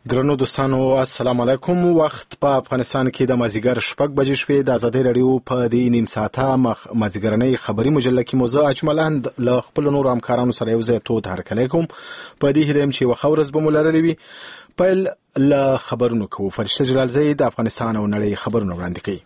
درنو دوستانو السلام علیکم. وخت په افغانستان کې د مازیګر 6 بجې شوې. د ازادۍ رادیو په دې نیم ساعته مازیګرنۍ خبري مجله کې موضوع اجملاند له خپل نور همکارانو سره یو ځای تود هرکلی کوم. په دې هیله چې وخت ورځ به مو لرلې وي. پیل له خبرونو کوو. فرشته جلالزی د افغانستان او نړۍ خبرونه وړاندې کوي.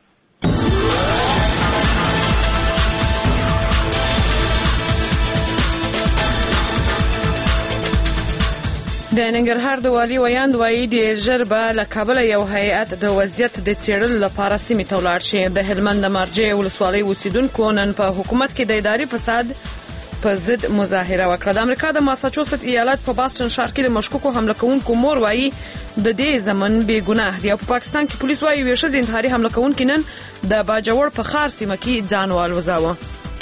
د ننګرهار د والي ویاند وایي ډېر ژر به له کابله یو هیئت د وضعیت د څېړلو لپاره سیمې ته ولاړ شي. د هلمند د مارجې ولسوالۍ اوسیدونکو نن په حکومت کې د اداري فساد په ضد مظاهره وکړه. د امریکا د ماساچوست ایالت په باستون ښار کې د مشکوکو حمله کوونکو مور وایي د دې زمن بې ګناه دی. او په پاکستان کې پولیس وایي یوې ښځې انتحاري حمله کوونکي نن د باجوړ په ښار سیمه کې ځان والوځاوه.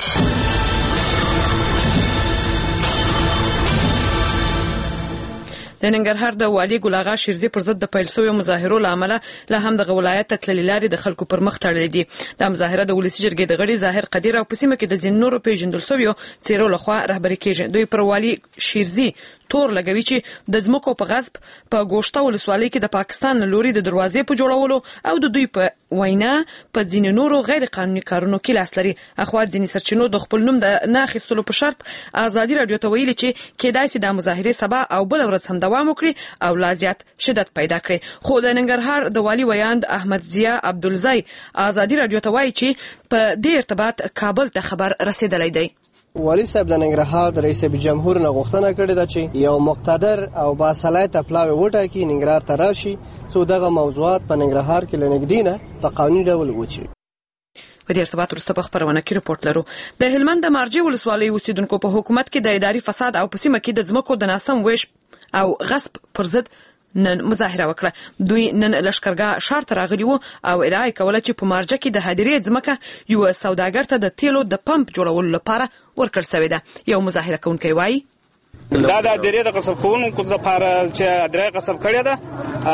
د ننګرهار د والي ګل اغا شیرزي پر ضد د پیل شویو مظاهرو له امله له همدغه ولایت ته تللې لارې د خلکو پر مخ تړلې دي. دا مظاهره د ولسي جرګې د غړي ظاهر قدیر او په سیمه کې د ځینو نورو پیژندل شویو څیرو لخوا رهبري کیږي. دوی پر والي شیرزي تور لګوي چې د ځمکو په غصب په ګوشته ولسوالۍ کې د پاکستان لوري د دروازې په جوړولو او د دوی په وینا په ځینو نورو غیر قانوني کارونو کې لاس لري. اخوات ځینې سرچینو د خپل نوم د نه اخیستلو په شرط ازادي رادیو ته ویلي چې کېدای شي د مظاهرې سبا او بل ورځ هم دوام وکړي او لا زیات شدت پیدا کړي. خو د ننګرهار د والي ویاند احمد ضیا عبدالزی ازادي رادیو ته وایي چې په دې ارتباط کابل ته خبر رسیدلی دی. والي صاحب د ننګرهار د رئیس جمهور نه غوښتنه کړې ده چې یو مقتدر او باصلاحیته پلاوی وټاکي ننګرهار ته راشي څو دغه موضوعات په ننګرهار کې له نږدې نه په قانوني ډول وڅېړي. په دې ارتباط وروسته په خبرونه کې رپورټ لرو. د هلمند د مارجې ولسوالۍ اوسیدونکو په حکومت کې د اداري فساد او په سیمه کې د ځمکو د ناسم ویش او غصب پر ضد نن مظاهره وکړه. دوی نن لشکرګاه ښار ته راغلي وو او ادعا یې کوله چې په مارجه کې د هدیرې ځمکه یو سوداګر ته د تیلو د پمپ جوړولو لپاره ورکړل شوې ده. یو مظاهره کوونکی وایي دا د هدیرې د غصب کوونکو لپاره چې هدیرې غصب کړې ده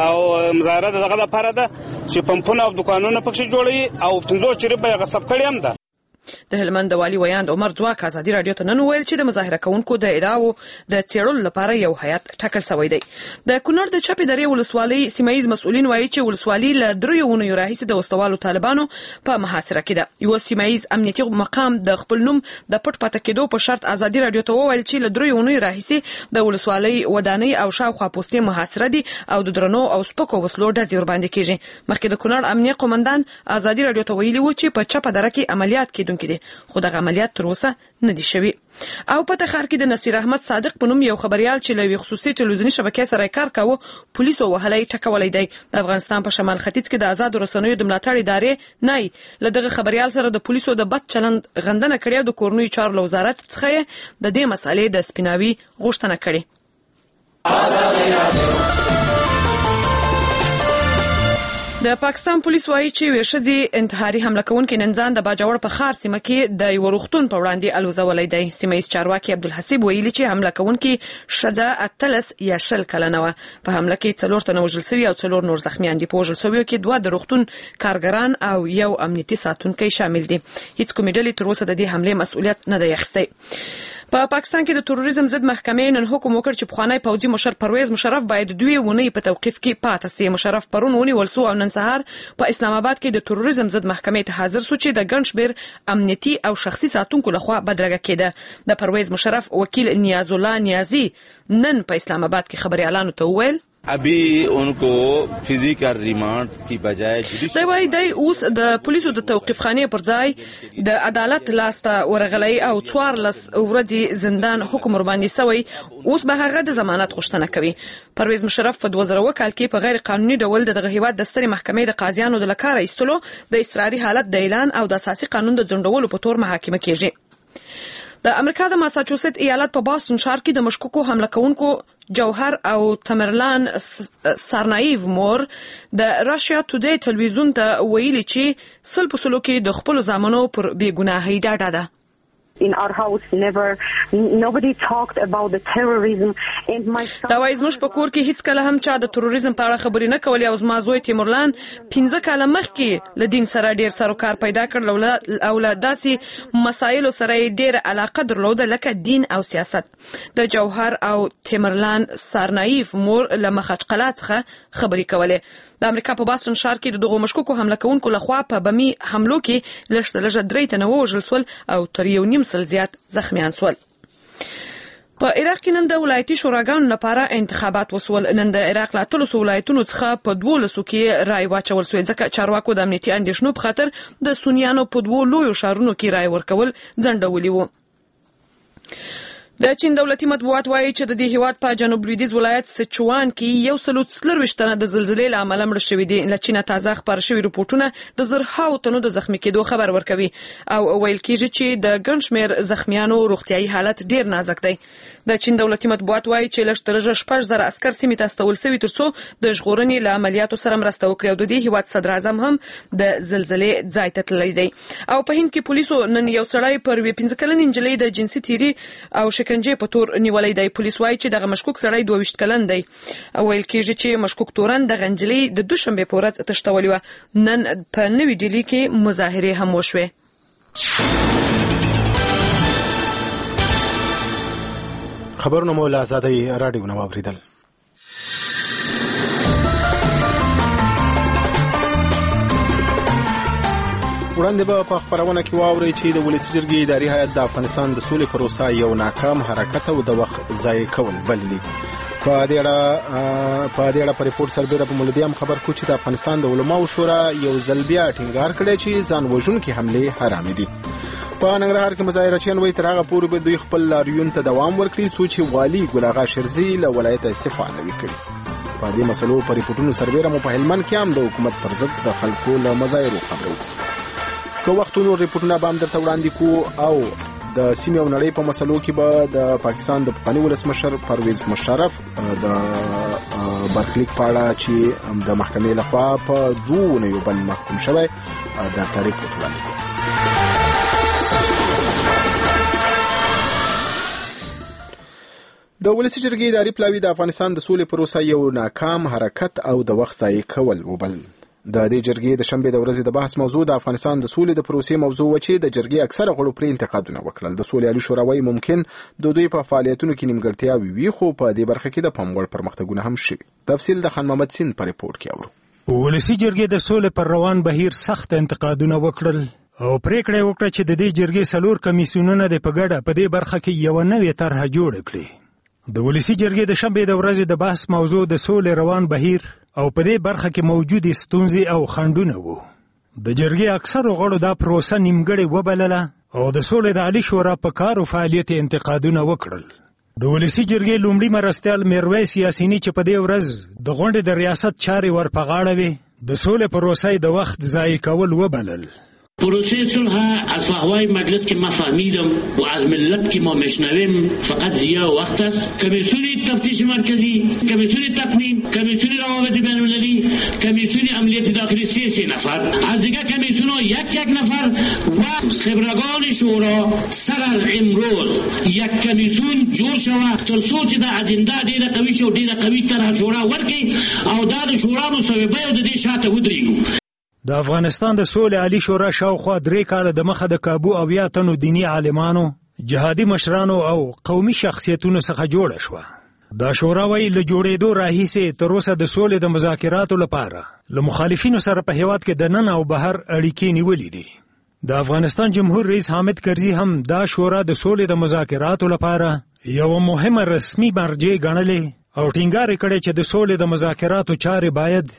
او مظاهره دغه لپاره ده چې پمپونه او دکانونه پکې جوړوي او 50 چریبه غصب کړي هم ده. د هلمند د والي ویاند عمر ځواک ازادي رادیو ته نن وویل چې د مظاهره کوونکو د ادعاو د څېړلو لپاره یو هیئت ټاکل شوی دی. د کونړ د چپې درې ولسوالۍ سیمه ییز مسؤلین وایي چې ولسوالي له 3 اونیو راهیسې د وسوالو طالبانو په محاصره کې ده. یو سیمه ییز امنیتي مقام د خپل نوم د پټ پاتې کېدو په شرط ازادي رادیو ته وویل چې له 3 اونیو راهیسې د ولسوالۍ ودانۍ او شاوخوا پوستې محاصره دي او د درنو او سپکو وسلو ډزې ورباندې کېږي. مخکې د کونړ امنیه قومندان ازادي رادیو ته ویلي و چې په چپه دره کې عملیات کېدونکي دي خو دغه عملیات تر اوسه نه دي شوي. او په تخار کې د نصیر احمد صادق په نوم یو خبريال چې له یوې خصوصي ټلویزیوني شبکې سره کار کاوه پولیسو وهلی ټکولی دی. د افغانستان په شمال ختیځ کې د آزادو رسنیو د ملاتړ ادارې نه له دغه خبريال سره د پولیسو د بد چلند غندنه کړې او د کورنیو چارو له وزارت څخه د دې مسالې د سپیناوي غوښتنه کړې. د پاکستان پولیس وایي چې یوې ښځې انتحاري حمله کوونکي نن ځان د باجوړ په ښار سیمه کې د یو روغتون په وړاندې الوزولی دی. سیمه ییز چارواکي عبدالحسیب ویلي چې حمله کوونکي ښځه 18 یا 20 کلنه وه. په حمله کې 4 تنه وژل شوي او 4 نور زخمیان دي. په وژل شویو کې 2 د روغتون کارګران او یو امنیتي ساتونکی شامل دي. هیڅ کومې ډلې تر اوسه د دې حملې مسؤلیت نه دی اخیستی. په پاکستان کې د تروریزم ضد محکمې نن حکم وکړ چې پخوانی پوځي مشر پرویز مشرف باید 2 اونۍ په توقیف کې پاتې شي. مشرف پرون ونیول شو او نن سهار په اسلام آباد کې د تروریزم ضد محکمې ته حاضر شو چې د ګڼ شمېر امنیتي او شخصي ساتونکو لخوا بدرګه کېده. د پرویز مشرف وکیل نیاز الله نیازی نن په اسلام آباد کې خبريالانو ته وویل ابھی ان کو فزیکل ریمانډ کی بجای دی وایي دی اوس د پولیسو د توقیف خانې پر ځای د عدالت لاسته ورغلی او 14 ورځې زندان حکم ورباندې شوی. اوس به هغه د ضمانت غوښتنه کوي. پرویز مشرف په 2000 کال کې په غیر قانوني ډول دغه هیواد د سترې محکمې د قاضیانو د لکاره ایستلو د اضطراري حالت د اعلان او د اساسي قانون د ځنډولو په تور محاکمه کېږي. د امریکا د ماساچوست ایالت په باستون ښار کې د مشکوکو حمله کوونکو جوهر او تمرلان سارنایف مور د راشیا ټوډی ټلویزیون ته ویلي چې 100% کې د خپل زامنو پر بې ګناهۍ ډاډه ده. In our house, nobody talked about the terrorism دا وایي زموږ په کور کې هیڅ کله هم چا د تروریزم په اړه خبرې نه کولې او زما زوی تیمورلان 15 کاله مخکې له دین سره ډیر سروکار پیدا کړ او له داسې مسایلو سره یې ډیره علاقه درلوده لکه دین او سیاست. د جوهر او تیمورلان سارنایف مور له مخچقلا څخه خبرې کولې. د امریکا په باستون ښار کې د دغو مشکوکو حمله کوونکو لخوا په بمي حملو کې لږ 3 تنه ووژل سول او تر 1.5 سل زیات زخمیان سول. په عراق کې نن د ولایتي شوراګانو لپاره انتخابات وسول. نن د عراق له 300 ولایتونو څخه په 12 کې رای واچول شوی ځکه چارواکو د امنیتي اندېښنو په خاطر د سنیانو په 2 لویو ښارونو کې رای ورکول ځنډولي وو. د چین دولتي مطبوعات وایي چې د دې هیواد په جنوب لویدیځ ولایت سچوان کې 140 تنه د زلزلې له امله مړه شوي دي. له چینه تازه خبر شوي رپورټونه د زرهاو تنو د زخمي کېدو خبر ورکوي او ویل کېږي چې د ګڼ شمېر زخمیانو روغتیايي حالت ډیر نازک دی. د چین دولتي مطبوعات وایي چې لږ تر لږه 6,000 عسکر سیمې ته استول شوي ترڅو د ژغورنې له عملیاتو سره مرسته وکړي او د دې هیواد صدر اعظم هم د زلزلې ځای ته تللی دی. او په هند کې پولیسو نن یو سړی پر 15 کلنې نجلۍ د جنسي تیري او شکنجې په تور نیولای دی. پولیس وایي چې دغه مشکوک سړی 22 کلن دی. ویل کېږي چې مشکوک تورن د غنجلې د دوشنبه په ورځ تښتولې و. نن په نوې ډیلي کې مظاهره هم وشوه. خبرونه مو له آزادۍ راډیو نه واوریدل. وړاندې به په خبرونه کې واورئ چې د ولسي جرګې اداري هیئت د افغانستان د سولې پروسه یو ناکام حرکت او د وخت ضایع کول بللي. په دې اړه په ریپورت سربېره په مولدیم خبر کو چې د افغانستان د علماو شورا یو ځل بیا ټینګار کړی چې ځان وژونکي حملې حرام دي. په ننګرهار کې مظاهرچیان وایي تر هغه پورې به دوی خپل لاریون ته دوام ورکړي څو چې والي ګل اغا شرزي له ولایته استعفا نه وکړي. په دې مسلو په ریپورتونو سربېره مو په هلمند کې هم د حکومت پر ضد د خلکو له مظاهرو خبرو. که وختونو ریپورتونه به هم درته وړاندې کو او د سیمې او نړۍ په مسلو کې به د پاکستان د پخواني ولسمشر پرویز مشرف د برخلیک په اړه چې د محکمې لخوا په 2 اونیو باندې محکوم شوی د تاریخ په وړاندې کو. د ولسي جرګې اداري پلاوي د افغانستان د سولې پروسه یو ناکام حرکت او د وخت ضایع کول وبل. د دې جرګې د شنبې د ورځې د بحث موضوع د افغانستان د سولې د پروسې موضوع و چې د جرګې اکثره غړو پرې انتقادونه وکړل. د سولې عالی شورا وايي ممکن د دوی په فعالیتونو کې نیمګړتیاوې وي خو په دې برخه کې د پام وړ پرمختګونه هم شوي. تفصیل د خان محمد سین په ریپورت کې اورو. ولسي جرګې د سولې پر روان بهیر سخت انتقادونه وکړل او پریکړه وکړه چې د دې جرګې 4 کمیسیونونه د پګړه په دې برخه کې یو نوې طرحه جوړ کړي. د ولسي جرګې د شنبې د ورځې د بحث موضوع د سولې روان بهیر او په دې برخه کې موجودې ستونزې او خنډونه وو. د جرګې اکثرو غړو دا پروسه نیمګړې وبلله او د سولې د عالی شورا په کار او فعالیت انتقادونه وکړل. د ولسي جرګې لومړي مرستیال میرویس یاسینی چې په دې ورځ د غونډې د ریاست چارې ورپغاړه وي د سولې پروسه د وخت ضایع کول وبلل. پروسه صلح از فهوای مجلس که ما فهمیدم و از ملت که ما میشنویم فقط ضیاع وقت است. کمیسیون تفتیش مرکزی، کمیسیون تصمیم، کمیسیون روابط بین المللی، کمیسیون امنیت داخلی 3 نفر، از دیگر کمیسیون ها یک نفر و خبرگان شورا سر از امروز یک کمیسیون جور شود تا سوچ در اجنده دیر قوی شو دیر قوی تر شورا ورکی او در شورا مصوبه او د دې شاته ودرېږو. د افغانستان د سولې عالی شورا شاوخوا 3 کاله د مخه د کابو او 8 تنو دینی عالمانو، جهادي مشرانو او قومي شخصیتونو څخه جوړه شوه. دا شورا وايي له جوړېدو راهیسې تر اوسه د سولې د مذاکراتو لپاره له مخالفینو سره په هیواد کې د نن او بهر اړیکې نیولې دي. د افغانستان جمهور رئیس حامد کرزي هم دا شورا د سولې د مذاکراتو لپاره یو مهمه رسمي مرجع ګڼلې او ټینګار کړي چې د سولې د مذاکراتو چارې باید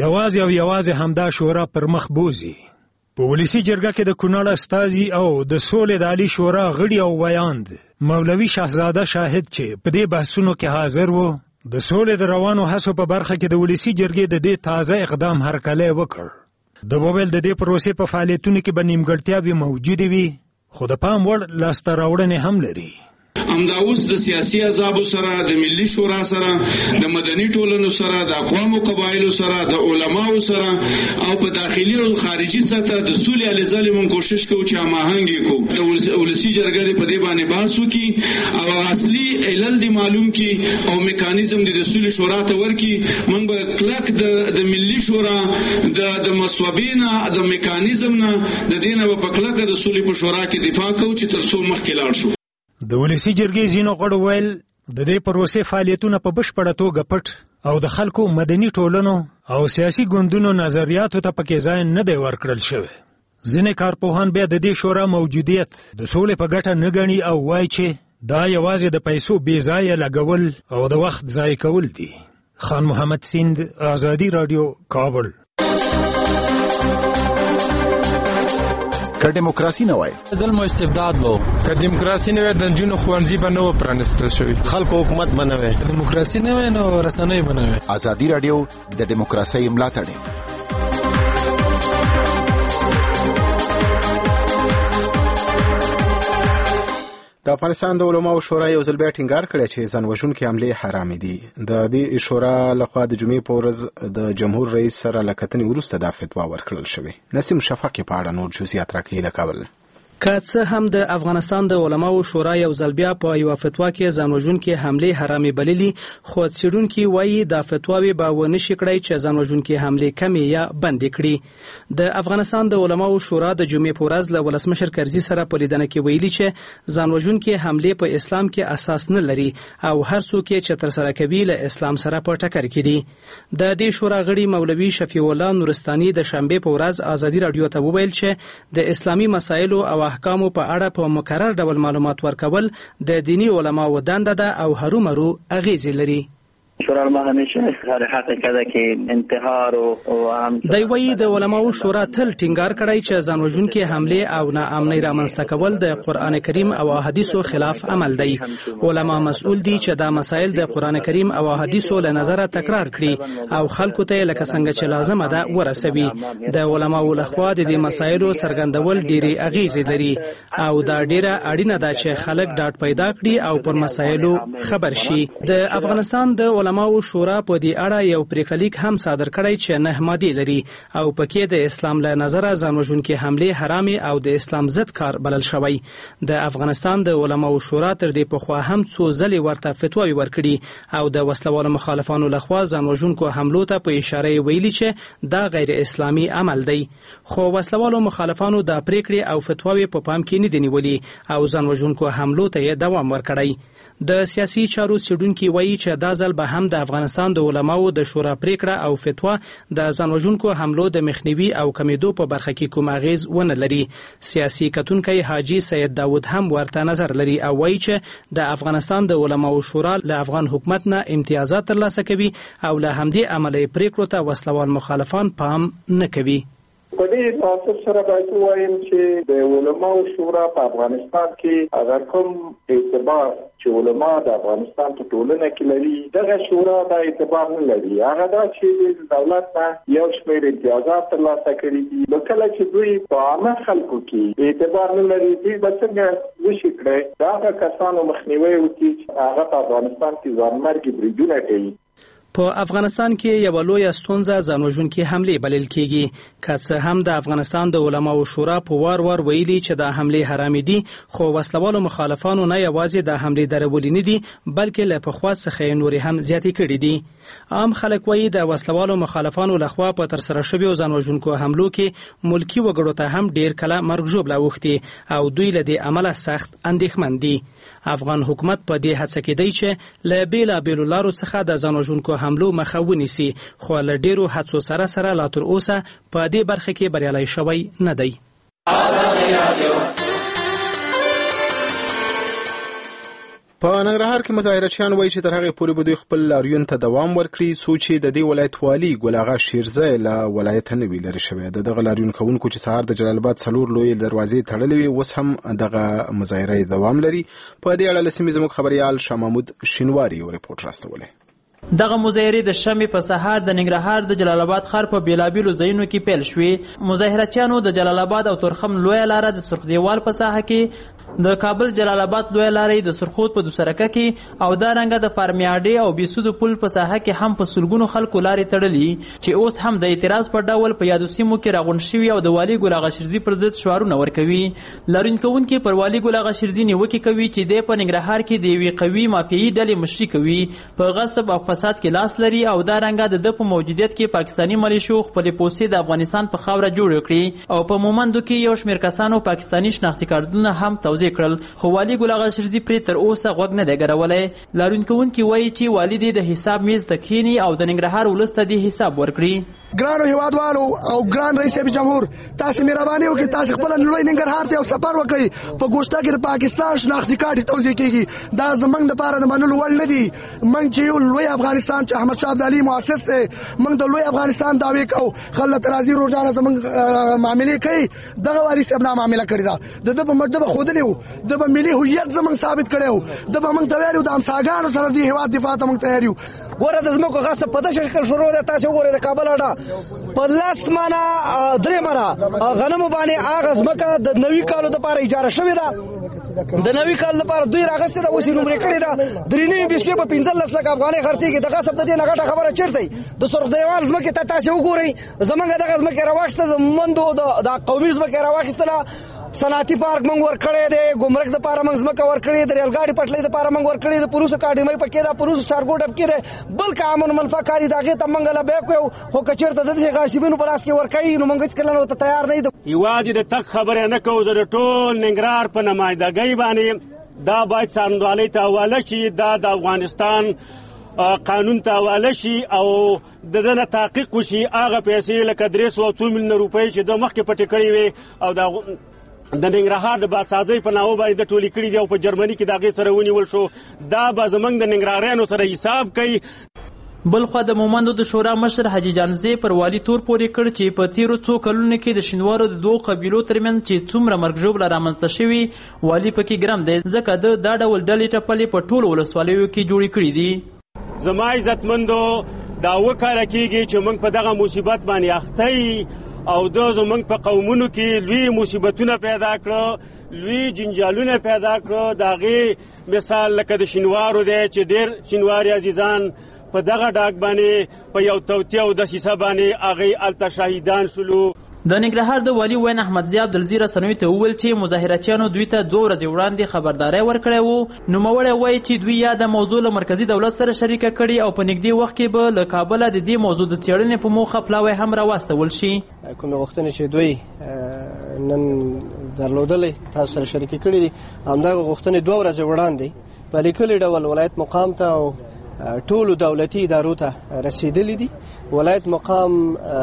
یوازې همدا شورا پر مخ بوزي. په ولسي جرګه کې د کونړ استازي او د سولې د عالی شورا غړي او ویاند مولوي شاهزاده شاهد چې په دې بحثونو کې حاضر وو د سولې د روانو هڅو په برخه کې د ولسي جرګې د دې تازه اقدام هرکلی وکړ. د وویل د دې پروسې په فعالیتونو کې به نیمګړتیاوې موجودې وي خو د پام وړ لاسته راوړنې هم لري. همدا اوس د سیاسي احزاب سره، د ملي شورا سره، د مدني ټولنو سره، د اقوام او قبایلو سره، د علماو سره او په داخلي او خارجي سطح د سولې علي ظالمون کوشش کوو چې هماهنګي کوو. د ولسی جرګې په دې باندې بحث وکړي او اصلي علل دي معلوم کی او میکانیزم د سولې شورا ته ورکی. موږ به کلک د ملي شورا د مسوبینا د میکانیزم نه د دینه په کلک د سولې په شورا کې دفاع کوو چې ترڅو مخکې لاړ شو. د ولسی جرګې ځینو غړو ویل د دې پروسې فعالیتونه په بشپړه توګه پټ او د خلکو مدني ټولنو او سیاسي ګوندونو نظریاتو ته پکې ځای نه دی ورکړل شوی. ځینې کارپوهان بیا د دې شورا موجودیت د سولې په ګټه نه ګڼي او وایي چې دا یوازې د پیسو بې ځایه لګول او د وخت ضایع کول دي. خان محمد سیند، آزادی رادیو، کابل. که دیموکراسي نه وای ظلم او استبداد وو، که دیموکراسي نه وای د نجونو ښوونځي به نه و پرانستل شوي، خلکو حکومت به نه وای، دیموکراسي نه وای نو رسنۍ به نه وای. آزادی رادیو د دیموکراسۍ ملاتړ. د افغانستان د علماو شورا یو ځل بیا ټینګار کړی چې ځانوژونکې حملې حرامې دي. د دې شورا لخوا د جمعې په ورځ د جمهور رئیس سره له کتنې وروسته دا فتوا ورکړل شوې. نسیم شفق په اړه نور جزئیات راکوي له کابل. که څه هم د افغانستان د علماو شورا یو ځل بیا په یو فتوا کې ځانوژونکې حملې حرامې بللي، خو څېړونکي وایي دا فتواوې به ونشي کړی چې ځانوژونکې حملې کمې یا بندې کړي. د افغانستان د علماو شورا د جمعې په ورځ له ولسمشر کرزي سره په لیدنه کې ویلي چې ځانوژونکې حملې په اسلام کې اساس نه لري او هر څوک چې ترسره کوي له اسلام سره په ټکر کې دي. د دې شورا غړي مولوي شفیع الله نورستاني د شنبې په ورځ آزادي رادیو ته وویل چې د اسلامي مسایلو او احکامو په اړه په مکرر ډول معلومات ورکول د دینی علماو دنده ده او هرومرو اغیزې لري. شورا همیشه صراحت کړه چې انتحار او د وی د علماو شورا تل ټینګار کړی چې ځانوژونکې حمله او ناامنۍ رامنځته کول د قران کریم او احادیثو خلاف عمل دی. علما مسؤل دي چې دا مسایل د قران کریم او احادیثو له نظره تکرار کړي او خلکو ته لکه څنګه چې لازم ده ورسوي. د علماو لخوا د دې مسایلو څرګندول ډېری اغیزې لري او دا ډیره اړینه ده چې خلک ډاډ پیدا کړي او پر مسایلو خبر شي. د افغانستان د علماو شورا په دې اړه یو پریکړلیک هم صادر کړی چې 9 ماده لري او پکې د اسلام له نظره ځانوژونکې حمله حرامي او د اسلام ضد کار بلل شوی. د افغانستان د علماو شورا تر دې پخوا هم څو ځلې ورته فتواوې ورکړي او د وسلوالو مخالفانو لخوا ځانوژونکو حملو ته په اشاره ویلي چې دا غیر اسلامي عمل دی. خو وسلوالو مخالفانو د پریکړې او فتواوې په پام کې نه دي نیولي او ځانوژونکو حملو ته دوام ورکړی. د سیاسي چارو څېړونکي وایي چې دا ځل به هم د افغانستان د علماو د شورا پریکړه او فتوا د ځانوژونکو حملو د مخنیوي او کمیدو په برخه کې کوم اغیز ونه لري. سیاسي کتونکی حاجی سید داود هم ورته نظر لري او وایي چې د افغانستان د علماو شورا له افغان حکومت نه امتیازات ترلاسه کوي او له همدې عملي پریکړو ته وسلوال مخالفان پام نه کوي. په دې تاسو سره باید وایم چې د علماو شورا په افغانستان کې اگر کوم اعتبار چې علما د افغانستان په ټولنه کې لري، دغه شورا د اعتبار نه لري. هغه دا چې د دولت نه یو شمېر امتیازات ترلاسه کړي دي، نو کله چې دوی په عامه خلکو کې اعتبار نه لري، دوی به څنګه وشي کړی دا هغه کسانو مخنیوي وکړي چې هغه په افغانستان کې ځانمرګي بریدونه کوي. په افغانستان کې یو لوی ستونزه ځانوژونکې حمله بلل کېږي. که څه هم د افغانستان د علماو شورا په وار ویلي چې د حمله حرامي دي، خو وسلوالو مخالفانو نه یوازې د حمله درولې نه دي بلکې له پخوا څخه نور هم زیاتې کړې دي. عام خلک وایي د وسلوالو مخالفانو لخوا په ترسره شویو ځانوژونکو حملو کې ملکی وګړو ته هم ډیر کله مرګ ژوبله اوښتي او دوی له دې عمله سخت اندېښمن دي. افغان حکومت په دې هڅه کې دی چې له بیلابېلو لارو څخه د ځانوژونکو حملو مخه ونیسي، خو له ډیرو هڅو سره لا تر اوسه په دې برخه کې بریالی شوی نه دی. په ننګرهار کې مظاهرچیان وایي چې تر هغې پورې به دوی خپل لاریون ته دوام ورکړي څو چې د دې ولایت والي ګل اغا شیرزی له ولایته نه وي لرې شوی. د دغه لاریون کوونکو چې سهار د جلال آباد 4 لویې دروازې تړلې وي، اوس هم دغه مظاهره دوام لري. په دې اړه له سیمې زموږ خبریال شاه محمود شینواري یو رپورټ راستولی. دغه مظاهرې د شمې په سهار د ننګرهار د جلال آباد ښار په بیلابیلو ځایونو کې پیل شوې. مظاهرچیانو د جلال آباد او تورخم لویه لاره د سرخ دیوال په ساحه کې د کابل جلال آباد لوی لارې د سرخود په دوسرکه کې او دا رنګه د فارمیاډي او بیسودو پل په ساحه کې هم په سلګونو خلکو لارې تړلي چې اوس هم د اعتراض په ډول په یادو سیمو کې راغونډ شوي او د والي ګل اغا شیرزي پر ضد شعارونه ورکوي. لارون کوونکي پر والي ګل اغا شیرزي نیوکې کوي چې د په ننګرهار کې د یوې قوي مافیایي ډلې مشري کوي، په غصب او فساد کې لاس لري او دا رنګه د په موجودیت کې پاکستاني ملیشو خپلې پوستې د افغانستان په خاوره جوړ کړي او په مومندو کې یو شمېر کسانو پاکستاني شناختي کارتونه هم توزیع کړل، خو والي ګل اغا شیرزي پرې تر اوسه غوږ نه دی ګرولی. لارون کوونکي وایي چې والي دې د حساب میز ته کښیني او د ننګرهار ولس ته دې حساب ورکړي. ګرانو هیوادوالو او ګران رئیس جمهور، تاسو مهرباني وکړئ، تاسو خپل لوی ننګرهار ته یو سفر وکړئ. په ګوشته کې د پاکستان شناختي کارت توزیع کیږي، دا زمونږ دپاره د منلو وړ نه دي. موږ چې یو لوی افغانستان چې احمد شاه ابدالي مؤسس دی، موږ د لوی افغانستان دعوې کوو. خلک راځي روزانه زمونږ معاملې کوي، دغه والي صاحب دا معامله کړې ده، د ده په مټ به ښودلی و، د به ملي هویت زمونږ ثابت کړی و، د به موږ ته ویلي و د همساګانو سره د هېواد دفاع ته موږ تیار یو. ګوره د ځمکو غصب په داسې شکل شروع دی، تاسې وګورئ د کابل اډه په 10 منه 3 منه غنمو باندې هغه ځمکه د نوي کالو دپاره اجاره شوې ده، د نوي کال لپاره دوی راغستې ده، اوس یې نومرې کړې ده. درې نوي بسپې په 15 لک افغانۍ خرڅېږي. د غصب د دې نه غټه خبره چېرته د سرخ دیوال ځمکې ته تاسې وګورئ، زمونږ دغه ځمکې راواخیسته، د مومندو د قومي ځمکې راواخیستله، صنعتي پارک موږ ورکړی دی، ګمرک دپاره موږ ځمکه ورکړې، د ریل ګاډي پټلۍ دپاره موږ ورکړې، د پولیسو اکاډمۍ پکې ده، پولیسو چارګو ډبکې دی، بل که امن منفعه کاري د هغې ته موږ له بیک ویو، خو که چېرته د داسې غاصبینو په لاس کې ورکوي نو موږ هېڅکله ورته تیار نه یو. یوازې د تګ خبرې نه کوو، زه د ټول ننګرهار په نمایندګۍ باندې دا باید څارندوالۍ ته حواله شي، دا د افغانستان قانون ته حواله شي او د ده نه تحقیق وشي. هغه پیسې لکه 300 میلیونه روپۍ چې د مخکې پټې کړې وې او د ننګرهار د بادسازۍ په نامه باندې د ټولې کړي دي او په جرمني کې د هغې سره ونیول شو، دا به زموږ د ننګرهاریانو سره حساب کوي. بلخوا د مومندو د شورا مشر حاجي جانزی پر والي تور پورې کړ چې په تیرو څو کلونو کې د شینوارو د دوو قبیلو ترمنځ چې څومره مرګ ژوبله رامنځته شوي، والي پکې ګرم دی، ځکه ده دا ډول ډلې ټپلې په ټولو ولسوالیو کې جوړې کړي دي. زما عزتمندو، دا 2 کاله کېږي چې موږ په دغه مصیبت باندې اخته یو او دا زمونږ په قومونو کې لوی مصیبتونه پیدا کړه، لوی جنجالونه پیدا کړه. د هغې مثال لکه د شینوارو دی چې ډېر شینواري عزیزان په دغه ډاګ باندې په یو توطیه او دسیسه باندې هغې هلته شهیدان شولو. د ننګرهار د والي وین احمدزي عبدالزي رسنیو ته وویل چې مظاهرچیانو دوی ته 2 ورځې وړاندې خبرداری ورکړی و. نوموړی وایي چې دوی یا د موضوع له مرکزي دولت سره شریکه کړي او په نږدې وخت کې به له کابله د دې موضوع د څېړنې په موخه پلاوی هم راواستول شي. کومې غوښتنې چې دوی نن درلودلې تاسو سره شریکې کړي دي، همدغه غوښتنې 2 ورځې وړاندې په لیکلي ډول ولایت مقام ته او ټولو دولتي ادارو ته رسیدلې دي. ولایت مقام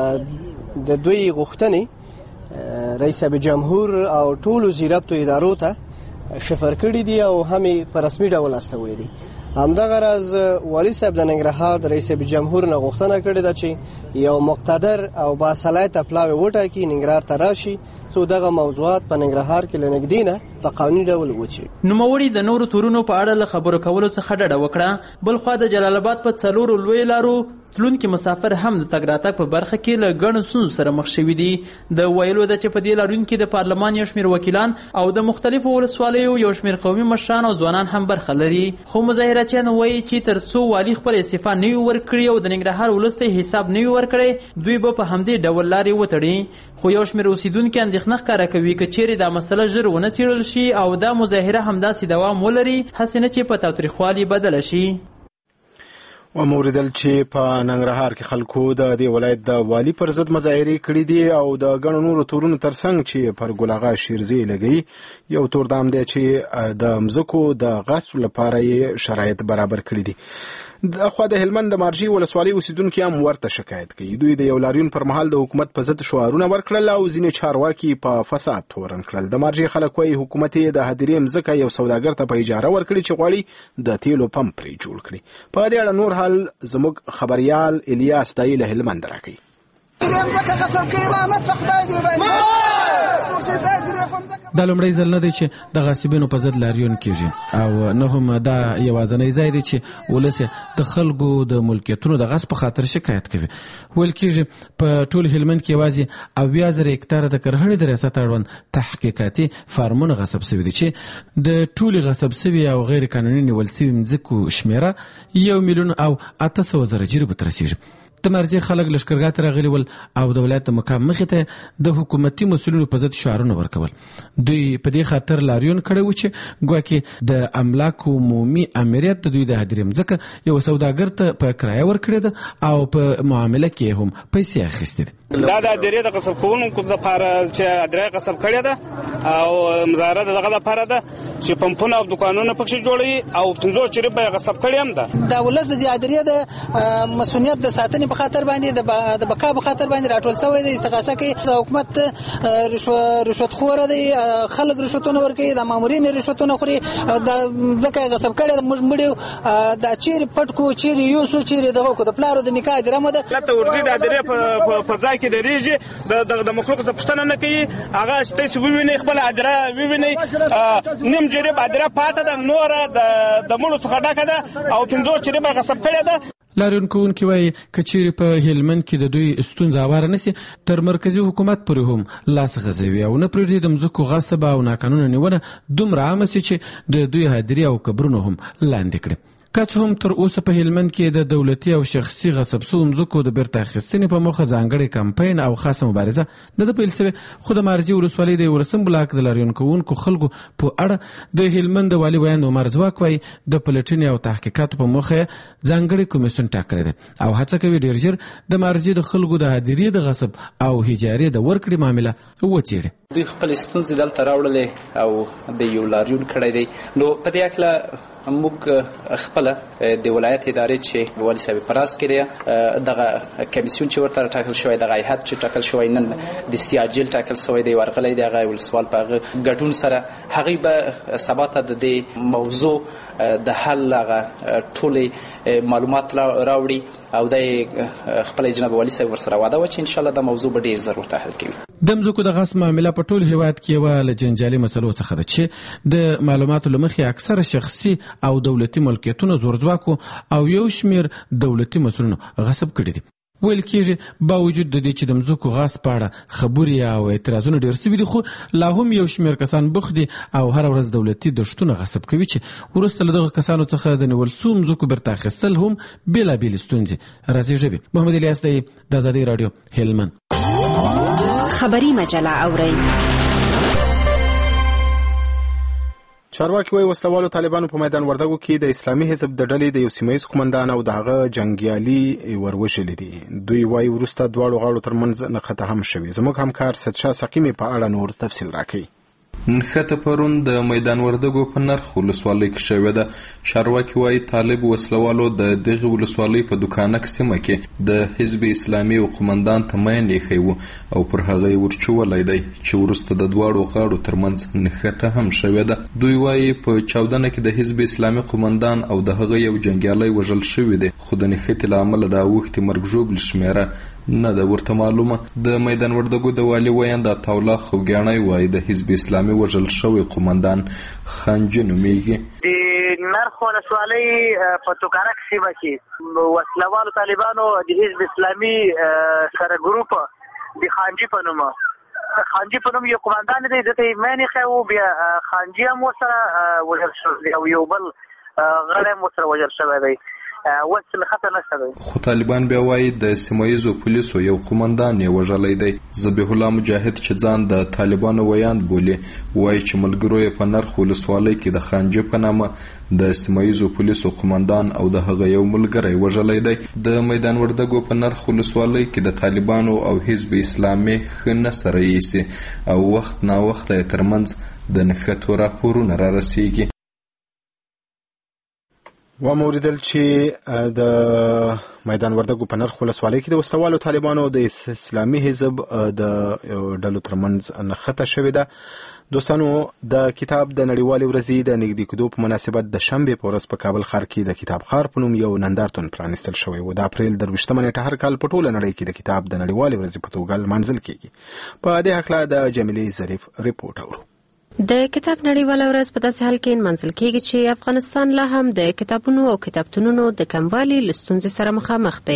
د دوی غوښتنې رئیس جمهور او ټولو زیربطو ادارو ته شفر کړي دي او هم په رسمي ډول استولې دي. همدغه راز والي صاحب د ننګرهار د رئیس جمهور نه غوښتنه کړې ده چې یو مقتدر او باصلاحیته پلاوی وټاکي، ننګرهار ته راشي څو دغه موضوعات په ننګرهار کې له نږدې نه په قانوني ډول وڅېړي. نوموړي د نورو تورونو په اړه له خبرو کولو څخه ډډه وکړه. بلخوا د جلال آباد په 4 لویو لارو تلونکي مسافر هم د تګ راتګ په برخه کې له ګڼو ستونزو سره مخ شوي دي. د ویلو ده چې په دې لارونو کې د پارلمان یو شمېر وکیلان او د مختلفو ولسوالیو یو شمېر قومي مشران او ځوانان هم برخه لري، خو مظاهرچیان وایي چې تر څو والي خپل استعفا نه وي ورکړي او د ننګرهار ولس ته حساب نه وي ورکړی، دوی به په همدې ډول لارې وتړي. خو یو شمېر اوسیدونکي اندېښنه ښکاره کوي که چیرې دا مسله ژر ونه څېړل شي او دا مظاهره همداسې دوام ولري، هسې نه چې په تاوتریخوالي بدله شي. وموردل چې په ننګرهار کې خلکو د دې ولایت د والي پر ضد مظاهرې کړي دي او د ګڼو نورو تورونو ترڅنګ چې پر ګل اغا شیرزي لګوي. یو تور دام دی چې د مځکو د غصب لپاره یې شرایط برابر کړي دي. د خو د هلمند د مارجی ولسوالۍ اوسیدونکو هم ورته شکایت کوي. دوی د یو لاریون پر مهال د حکومت په ضد شعارونه ورکړل او ځینې چارواکي په فساد تورن کړل. د مارجی خلک وايي حکومت یې د هدیرې مځکه یو سوداګر ته په اجاره ورکړي چې غواړي د تیلو پمپ پرې جوړ کړي. په دې اړه نور حال زموږ خبريال الیاس دایله هلمند راکوي. دا لومړی ځل نه دی چې د غاصبینو په ضد لاریون کیږي او نه هم دا یوازینی ځای دی چې ولس د خلکو د ملکیتونو د غصب په خاطر شکایت کوي. ویل کیږي په ټول هلمند کې یوازې 80,000 هکتاره د کرهڼې د ریاست اړوند تحقیقاتي فارمونه غصب شوي دي چې د ټولې غصب شوي او غیر قانوني نیول شوي مځکو شمیره 1,800,000 جریبو ته رسیږي. د مرجع خلک لشکرګاه ته راغلي ول او د ولایت مقام مخې ته د حکومتي مسؤلینو په ضد شعارونه ورکول. دوی په دې خاطر لاریون کړی و چې ګواکې د املاکو عمومي امریت د دوی د هدیرې مځکه یو سوداګر ته په کرایه ورکړې ده او په معامله کې هم پیسې اخیستې دي. دا د هدیرې د غصب کوونکو لپاره چې هدیرې غصب کړې ده او مظاهره دغه لپاره ده چې پمپونه او دکانونه پکې جوړوي او 50 چریبه غصب کړي هم ده. دا ولس د هدیرې د مسؤلیت د ساتنې په خاطر باندې د بقا په خاطر باندې راټول شوی دی. استغاثه کوي د حکومت رشوت خور دی، خلک رشوتونه ورکوي، د مامورین رشوتونه خوري، د ځکه غصب کړي موږ مړو د چیرې پټ کو چیرې یوسو چیرې دغه کو د پلارو د نکاح درمه ده لته ورځي د هدیرې په ځای کې درېږي د مخلوق څخه پوښتنه نه کوي. هغه چې ویني خپل هدیره ویني نیم جریب هدیره پاته ده نور د مړو څخه ډکه ده او 50 چریبه غصب کړي ده. لاریون کوونکي وایي که چیرې په هلمند کې د دوی ستونزه هواره نشي تر مرکزي حکومت پورې هم لاس غځوي او نه پرېږدي د مځکو غصب او ناقانونه نیونه دومره عامه شي چې د دوی هدیرې او قبرونه هم لاندې کړي. که څه هم تر اوسه په هلمند کې د دولتي او شخصي غصب شوو مځکو د بیرته اخیستنې په موخه ځانګړی کمپاین او خاصه مبارزه نه ده پیل شوې، خو د مارجې ولسوالۍ د 11 بلاک د لاریون کوونکو خلکو په اړه د هلمند د والي ویاند عمر ځواک وایي د پلټنې او تحقیقاتو په موخه ځانګړی کمیسیون ټاکلی دی او هڅه کوي ډېر ژر د مارجې د خلکو د هدیرې د غصب او هجارې د ورکړې معامله وڅېړي. دوی خپل ستونزې دلته راوړلې او د یو لاریون کړی دی. نو په دې اړه موږ خپل د ولایت ادارې چې والي صاحب پراس کې دی دغه کمیسیون چې ورته ټاکل شوی دغه هیئت چې ټاکل شوی نن د استعجال ټاکل شوی دی ورغلی دی هغه ولسوال په ګډون سره هغوی به سبا ته د دې موضوع د حل هغه ټولې معلومات راوړي او د خپل جناب والي صاحب ورسره وعده وه چې انشاءالله دا موضوع به ډېر ضرور ته حل کوي. د مځکو د غصب معامله په ټول هیواد کې یوه له جنجالي مسلو څخه ده چې د معلوماتو له مخې اکثره شخصي او دولتي ملکیتونه زورځواکو او یو شمیر دولتي مسؤلینو غصب کړي دي. ویل کېږي باوجود د دې چې د مځکو غصب په اړه خبرې او اعتراضونه ډېر شوي دي خو لا هم یو شمیر کسان بوخت دي او هره ورځ دولتي دښتونه غصب کوي چې وروسته له دغه کسانو څخه د نیول شوو مځکو بیرته اخیستل هم بېلابېلې ستونزې رازېږي. محمد الیاس دی د ازادۍ راډیو هلمند. خبری مجله اورئ. چارواکي وايي وسلوالو طالبانو په میدان وردګو کې د اسلامي حزب د ډلې د یو سیمهیز قومندان او د هغه جنګیالي وروژلي دي. دوی وايي وروسته دواړو غاړو ترمنځ نښته هم شوې. زموږ همکار سدشاه سقیمي په اړه نور تفصیل راکوي. نښته پرون د میدان وردګو په نرخ ولسوالۍ کې شوې ده. چارواکي وايي طالب وسلوالو د دغه ولسوالۍ په دوکانک سیمه کې د حزب اسلامي او قومندان ته مین ایښی و او پر هغه یې ورچولی دی چې وروسته د دواړو غاړو ترمنځ نښته هم شوې ده. دوی وايي په چاودنه کې د حزب اسلامي قومندان او د هغه یو جنګیالی وژل شوي دي خو د نښتې له امله د اوښتې مرګ ژوبلې شمېره نه ده ورته معلومه. د میدان وردګو د والي ویاند عطاالله خوږیاڼی وايي د حزب اسلامي وژل شوی قومندان خانجه نومیږي. د نرخ ولسوالۍ په توکارک سیمه کې وسلوالو طالبانو د حزب اسلامي سره ګروپ د خانجي په نوم یو قومندان دی دته یې مینې ښی و بیا خانجي هم ورسره وژل شوی او یو بل غړی هم ورسره وژل شوی دی. خو طالبان بیا وایي د سیمهیزو پولیسو یو قومندان یې وژلی دی. ذبیح الله مجاهد چې ځان د طالبانو ویاند بولي وایي چې ملګرو یې په نرخ ولسوالۍ کې د خانجه په نامه د سیمهیزو پولیسو قومندان او د هغه یو ملګری وژلی دی. د میدان وردګو په نرخ ولسوالۍ کې د طالبانو او حزب اسلامي ښه نه سره ایسي او وخت نا وخت یې ترمنځ د نښتو راپورونه را رسیږي. و موریدل چې د میدان وردګو په نرخ ولسوالۍ کې د وسلوالو طالبانو د اسلامي حزب د ډلو ترمنځ نښته شوې ده. دوستانو د کتاب د نړیوالې ورځې د نږدې کېدو په مناسبت د شنبې په ورځ په کابل ښار کې د کتاب ښار په نوم یو نندارتون پرانیستل شوی و. د اپریل 23 نیټه هر کال په ټوله نړۍ کې د کتاب د نړیوالې ورځې په توګه لمانځل کېږي. په دې هکله د جمیلې ظریف رپورټ اورو. د کتاب نړیواله ورځ په داسې حال کې نمانځل کېږي چې افغانستان لا هم د کتابونو او کتابتونونو د کموالي له ستونزې سره مخامخ دی.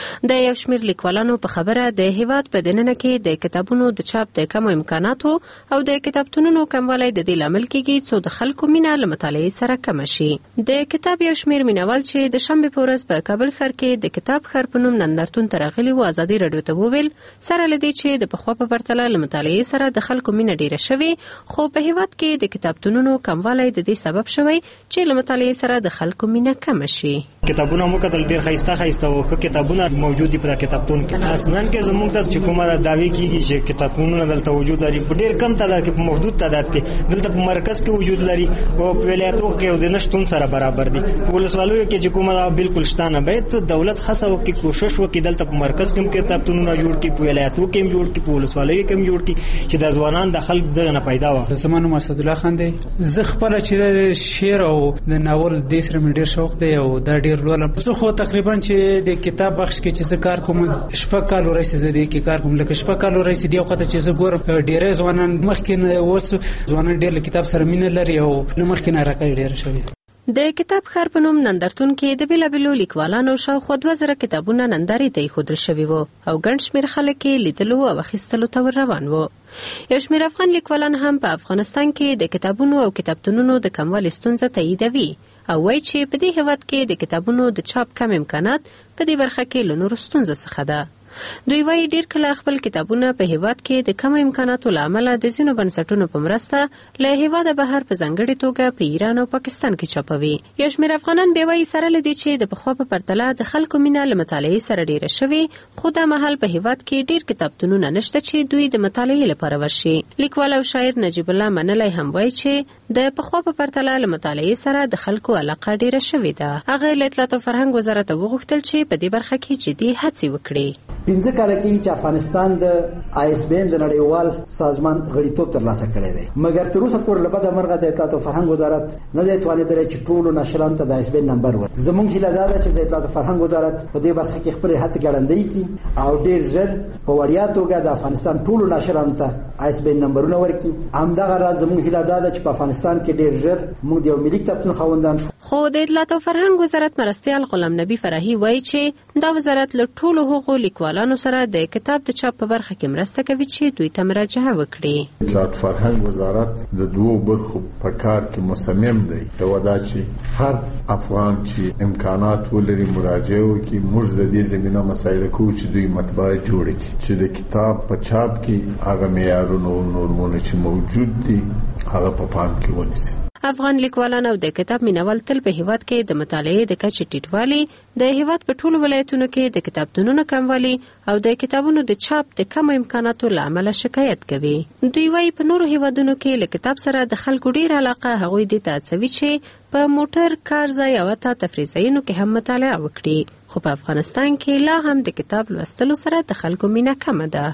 د یو شمېر لیکوالانو په خبره د هیواد په دننه کې د کتابونو د چاپ د کمو امکاناتو او د کتابتونونو کموالی د دې لامل کېږي څو د خلکو مینه له مطالعې سره کمه شي. د کتاب یو شمېر مینوال چې د شنبې په ورځ په کابل ښار کې د کتاب ښار په نوم نندارتون ته راغلي وو ازادي راډیو ته وویل سره له دې چې د پخوا په پرتله له مطالعې سره د خلکو مینه ډیره شوې، خو په هیواد کې د کتابتونونو کموالی د دې سبب شوی چې له مطالعې سره د خلکو مینه کم شي. کتابونه مو کتل ډیر خیسته او ښه کتابونه موجود دي په کتابتون کې. اصلا کې زموږ د چې کومه دعوی کیږي چې کتابونه دلته وجود لري په ډیر کم تعداد کې، په محدود تعداد کې دلته په مرکز کې وجود لري او په ولایتونو کې د نشټون سره برابر دي. ولسوالۍ کې چې کومه بالکل شته نه، باید دولت خاصه وکړي، کوشش وکړي دلته په مرکز کې کتابتونونه جوړ کړي، په ولایتونو کې جوړ کړي، په ولسوالۍ کې جوړ کړي چې د ځوانان د خلک دغه نه پیدا وي. زمانو مسعود الله خان دی. زه خپل چې شعر او د ناول د سره مې ډیر شوق دی او دا ډیر لولم. زه خو تقریبا چې د کتاب بخش کې چې زه کار کوم شپږ کال ورسې زه د کار کوم، لکه شپږ کال ورسې دی وخت چې زه ګورم ډیر ځوانان مخکې اوس ځوانان ډیر کتاب سره مینه لري او مخکې نه راکړي ډیر شوی. د کتاب ښار په نوم نندارتون کې د بیلابیلو لیکوالانو شاوخوا 2000 کتابونه نندارې ته ایښودل شوي وو او ګڼ شمېر خلک یې لیدلو او اخیستلو ته ور روان وو. یو شمېر افغان لیکوالان هم په افغانستان کې د کتابونو او کتابتونونو د کموالي ستونزه تاییدوي او وایي چې په دې هیواد کې د کتابونو د چاپ کم امکانات په دې برخه کې له نورو ستونزو څخه ده. دوی وایي ډیر کله خپل کتابونه په هیواد کې د کم امکاناتو له امله د ځینو بنسټونو په مرسته له هیواده بهر په ځانګړې توګه په ایران او پاکستان کې چاپوي. یو شمېر افغانان بیا وایي سره له دې چې د پخوا په پرتله د خلکو مینه له مطالعې سره ډیره شوې، خو دا مهال په هیواد کې ډیر کتابتونونه نشته چې دوی د مطالعې لپاره ورشي. لیکوال او شاعر نجیب الله منلی هم وایي چې د پخوا په پرتله له مطالعې سره د خلکو علاقه ډیره شوې ده. هغه له اطلاعات او فرهنګ وزارت وغوښتل چې په دې برخه کې جدي هڅې وکړي. 15 کال کې چې افغانستان د ISBN د نړیوال سازمان غړیتوب ترلاسه کړی دی، مګر تر اوسه پورې له بده مرغه د اطلاعات او فرهنګ وزارت نه دی توانېدلی چې ټولو نشرانو ته د ISBN نمبر ورکړي. زموږ هیله دا ده چې د اطلاعات او فرهنګ وزارت په دې برخه کې خپلې هڅې ګړندۍ کړي او ډېر ژر په وړیا توګه د افغانستان ټولو نشرانو ته ISBN نمبرونه ورکړي. همدغه راز زموږ هیله دا ده چې په افغانستان کې ډېر ژر موږ د یو ملي کتابتون خاوندان شو. خو د اطلاعات او فرهنګ وزارت مرستیال غلام نبی فرحي وایي چې دا وزارت له ټولو هغو لیکوالانو سره د کتاب د چاپ په برخه کې مرسته کوي چې دوی ته مراجعه وکړي. اطلاعات فرهنګ وزارت د دوو برخو په کار کې مصمم دی. یو دا چې هر افغان چې امکانات ولري مراجعه وکړي. موږ د دې زمينه مسایل کوو چې دوی مطبعه جوړ کړي چې د کتاب په چاپ کې هغه معیارونه او نورمونه چې موجود دي هغه په پام کې ونیسي. افغان لیکوالان او د کتاب مینوال تل په هیواد کې د مطالعې د کچې ټیټوالي، د هیواد په ټولو ولایتونو کې د کتابتونونو کموالی او د کتابونو د چاپ د کم امکاناتو له امله شکایت کوي. دوی وایي په نورو هیوادونو کې له کتاب سره د خلکو ډیر علاقه هغوی دې ته هڅوي چې په موټر، کار ځای او حتی تفریح ځایونو کې هم مطالعه وکړي، خو په افغانستان کې لا هم د کتاب لوستلو سره د خلکو مینه کمه ده.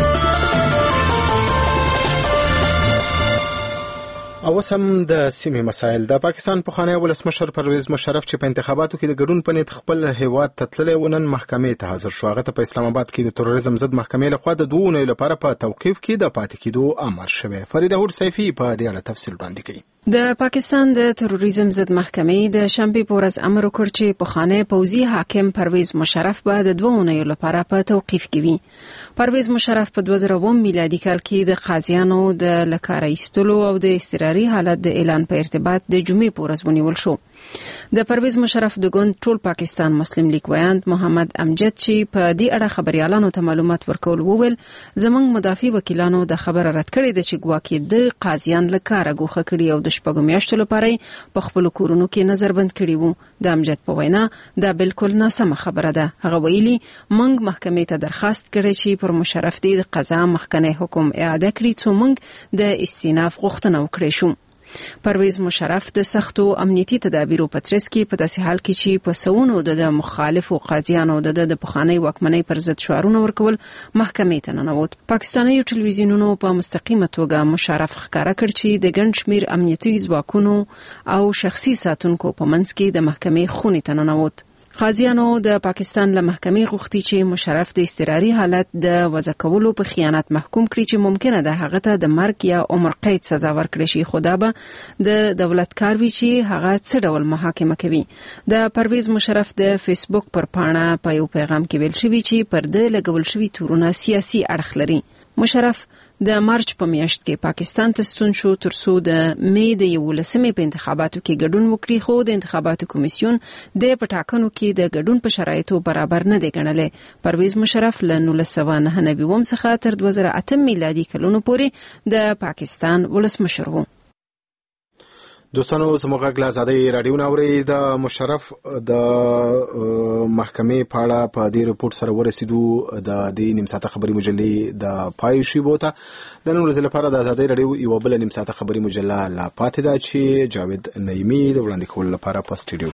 او سم د سیمې مسایل. د پاکستان پخوانی ولسمشر پرویز مشرف چې په انتخاباتو کې د ګډون په نیت خپل هیواد ته تللی و، نن محکمې ته حاضر شو. هغه ته په اسلام آباد کې د تروریزم ضد محکمې لخوا د 2 اونیو لپاره په توقیف کې د پاتې کېدو امر شوی. فریده هور سیفي په دې اړه تفصیل وړاندې کوي. د پاکستان د تروریزم ضد محکمې د شنبې په ورځ امر وکړ چې پخوانی پوځي حاکم پرویز مشرف به د 2 اونیو لپاره په توقیف کې وي. پرویز مشرف په 2009 میلادي کال کې د قاضیانو د لکاره ایستلو او د اضطراري حالت د اعلان په ارتباط د جمعې په ورځ ونیول شو. د پرویز مشرف د ګوند ټول پاکستان مسلم لیگ ویاند محمد امجد چې په دې اړه خبريالانو ته معلومات ورکول وویل زمنګ مدافع وکیلانو د خبره رد کړې ده چې ګواکې د قاضیان لکاره ګوخه کړي او د شپږو میاشتو لپاره په خپل کورونو کې نظر بند کړي وو. د امجد په وینا دا بالکل ناسمه خبره ده. هغه ویلي موږ محکمې ته درخواست کړی چې پر مشرف د قضا مخکنی حکم اعاده کړي څو موږ د استئناف غوښتنه وکړې شو. پرویز مشرف د سختو امنیتي تدابیرو په ترڅ کې په داسې حال کې چې په سونو د مخالفو قاضیانو د پخوانی واکمنۍ پر ضد شعارونه ورکول محکمې ته ننوت. پاکستاني ټلویزیونونو په مستقیمه توګه مشرف ښکارا کړ چې د ګڼ شمېر امنیتي ځواکونو او شخصي ساتونکو په منځ کې د محکمې خونې ته ننوت. قاضیانو د پاکستان له محکمې غوښتي چې مشرف د اضطراري حالت د وضع کولو په خیانت محکوم کړي چې ممکنه ده هغه ته د مرګ یا عمر قید سزا ورکړي شي، خو دا به د دولت کار وي چې هغه څه ډول محاکمه کوي. د پرویز مشرف د فیسبوک پر پاڼه په یو پیغام کې ویل شوی چې پر د لګول شوی تورونه سیاسي اړخ لري. مشرف د مارچ په میاشت کې پاکستان ته ستون شو ترڅو د مې د 11مې په انتخاباتو کې ګډون وکړي، خو د انتخاباتو کمیسیون د پټاکنو کې د ګډون په شرایطو برابر نه دی ګڼلی. پرویز مشرف له 1999 څخه تر 2008 میلادي کلونو پورې د پاکستان ولسمشر و. دوستانو زموږ غږ له ازادۍ راډیو نه اورئ. د مشرف د محکمې په اړه په دې رپورټ سره ورسېدو د دې نیم ساعته خبري مجلې د پای شیبو ته. د نن ورځې لپاره د ازادۍ راډیو یوه بله نیم ساعته خبري مجله لا پاتې ده چې جاوید نعیمي د وړاندې کولو لپاره په سټوډیو